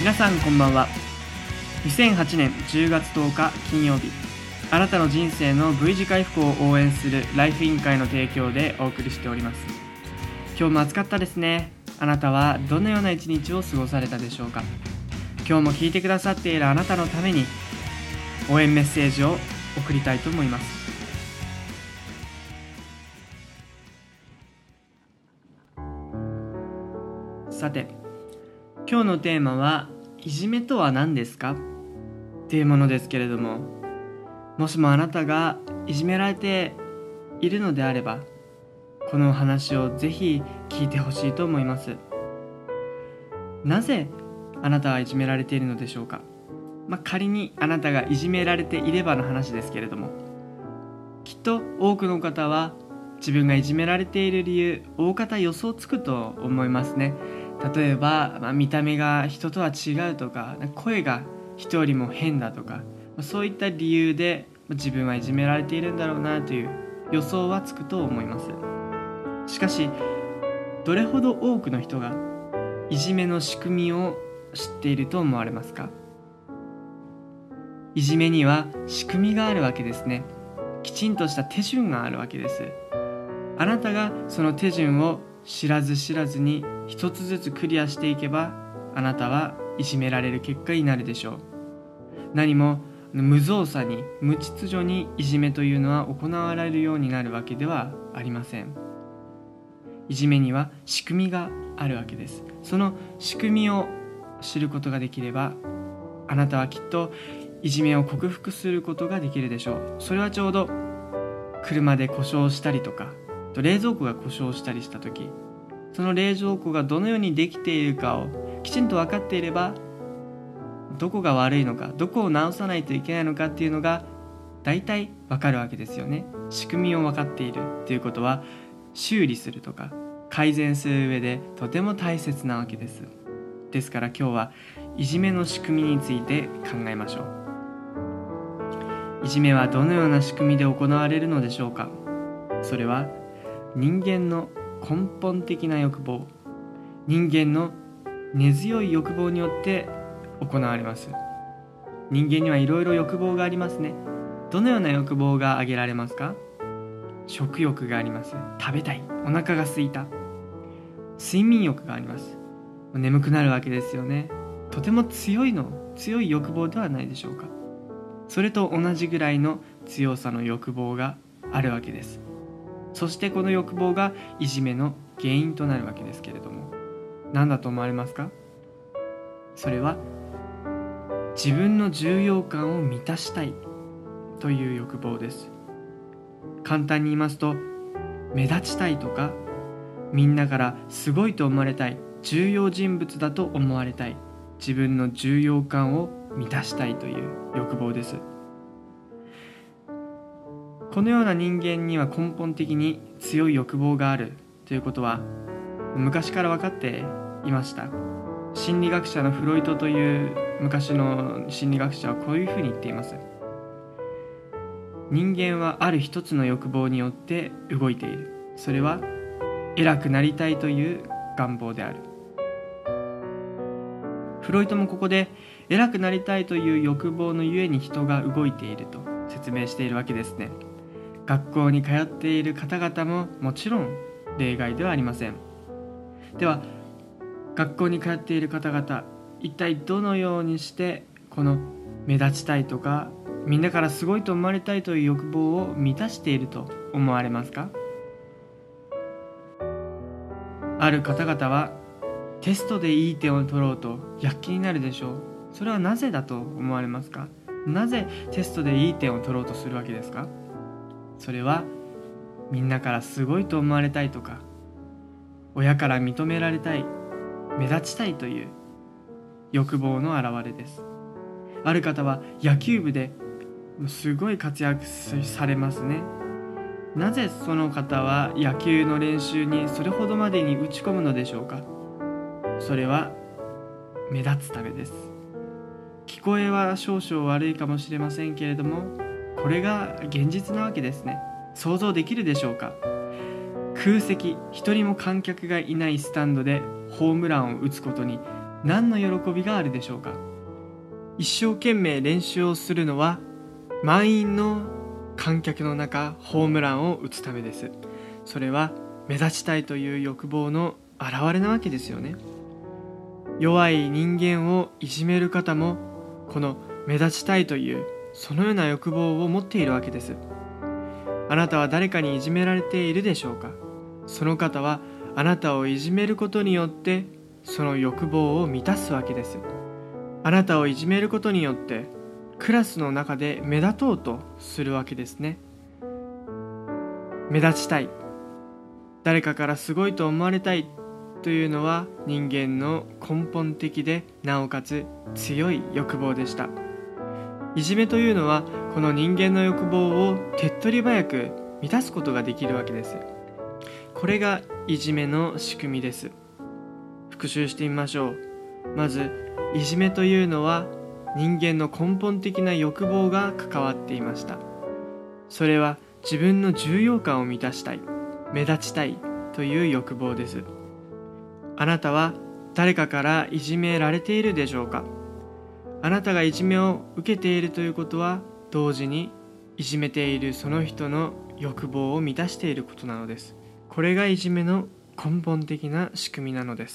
皆さんこんばんは。2008年10月10日金曜日、あなたの人生の V 字回復を応援するライフ委員会の提供でお送りしております。今日も暑かったですね。あなたはどのような一日を過ごされたでしょうか。今日も聞いてくださっているあなたのために応援メッセージを送りたいと思います。さて、今日のテーマはいじめとは何ですかっていうものですけれども、もしもあなたがいじめられているのであれば、この話をぜひ聞いてほしいと思います。なぜあなたはいじめられているのでしょうか。仮にあなたがいじめられていればの話ですけれども、きっと多くの方は自分がいじめられている理由、大方予想つくと思いますね。例えば、見た目が人とは違うとか、声が人よりも変だとか、そういった理由で自分はいじめられているんだろうなという予想はつくと思います。しかし、どれほど多くの人がいじめの仕組みを知っていると思われますか。いじめには仕組みがあるわけですね。きちんとした手順があるわけです。あなたがその手順を知らず知らずに一つずつクリアしていけば、あなたはいじめられる結果になるでしょう。何も無造作に無秩序にいじめというのは行われるようになるわけではありません。いじめには仕組みがあるわけです。その仕組みを知ることができれば、あなたはきっといじめを克服することができるでしょう。それはちょうど車で故障したりとか、冷蔵庫が故障したりしたとき、その冷蔵庫がどのようにできているかをきちんと分かっていれば、どこが悪いのか、どこを直さないといけないのかっていうのが大体分かるわけですよね。仕組みを分かっているということは、修理するとか改善する上でとても大切なわけです。ですから今日はいじめの仕組みについて考えましょう。いじめはどのような仕組みで行われるのでしょうか。それは人間の根本的な欲望、人間の根強い欲望によって行われます。人間にはいろいろ欲望がありますね。どのような欲望が挙げられますか。食欲があります。食べたい、お腹が空いた。睡眠欲があります。眠くなるわけですよね。とても強い欲望ではないでしょうか。それと同じぐらいの強さの欲望があるわけです。そしてこの欲望がいじめの原因となるわけですけれども、何だと思われますか。それは自分の重要感を満たしたいという欲望です。簡単に言いますと、目立ちたいとか、みんなからすごいと思われたい、重要人物だと思われたい、自分の重要感を満たしたいという欲望です。このような人間には根本的に強い欲望があるということは昔から分かっていました。心理学者のフロイトという昔の心理学者はこういうふうに言っています。人間はある一つの欲望によって動いている。それは偉くなりたいという願望である。フロイトもここで偉くなりたいという欲望のゆえに人が動いていると説明しているわけですね。学校に通っている方々ももちろん例外ではありません。では、学校に通っている方々、一体どのようにしてこの目立ちたいとか、みんなからすごいと思われたいという欲望を満たしていると思われますか。ある方々はテストでいい点を取ろうと躍起になるでしょう。それはなぜだと思われますか。なぜテストでいい点を取ろうとするわけですか。それはみんなからすごいと思われたいとか、親から認められたい、目立ちたいという欲望の表れです。ある方は野球部ですごい活躍されますね。なぜその方は野球の練習にそれほどまでに打ち込むのでしょうか。それは目立つためです。聞こえは少々悪いかもしれませんけれども、これが現実なわけですね。想像できるでしょうか。空席、一人も観客がいないスタンドでホームランを打つことに何の喜びがあるでしょうか。一生懸命練習をするのは満員の観客の中ホームランを打つためです。それは目立ちたいという欲望の表れなわけですよね。弱い人間をいじめる方もこの目立ちたいというそのような欲望を持っているわけです。あなたは誰かにいじめられているでしょうか。その方はあなたをいじめることによってその欲望を満たすわけです。あなたをいじめることによってクラスの中で目立とうとするわけですね。目立ちたい、誰かからすごいと思われたいというのは人間の根本的でなおかつ強い欲望でした。いじめというのはこの人間の欲望を手っ取り早く満たすことができるわけです。これがいじめの仕組みです。復習してみましょう。まずいじめというのは人間の根本的な欲望が関わっていました。それは自分の重要感を満たしたい、目立ちたいという欲望です。あなたは誰かからいじめられているでしょうか。あなたがいじめを受けているということは同時にいじめているその人の欲望を満たしていることなのです。これがいじめの根本的な仕組みなのです。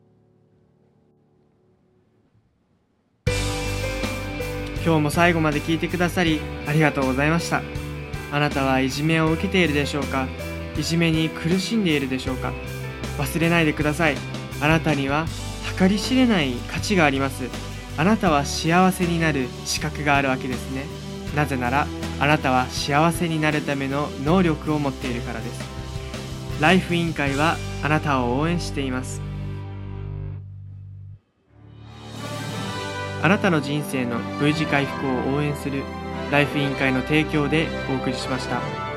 今日も最後まで聞いてくださりありがとうございました。あなたはいじめを受けているでしょうか。いじめに苦しんでいるでしょうか。忘れないでください。あなたには計り知れない価値があります。あなたは幸せになる資格があるわけですね。なぜならあなたは幸せになるための能力を持っているからです。ライフ委員会はあなたを応援しています。あなたの人生の V 字回復を応援するライフ委員会の提供でお送りしました。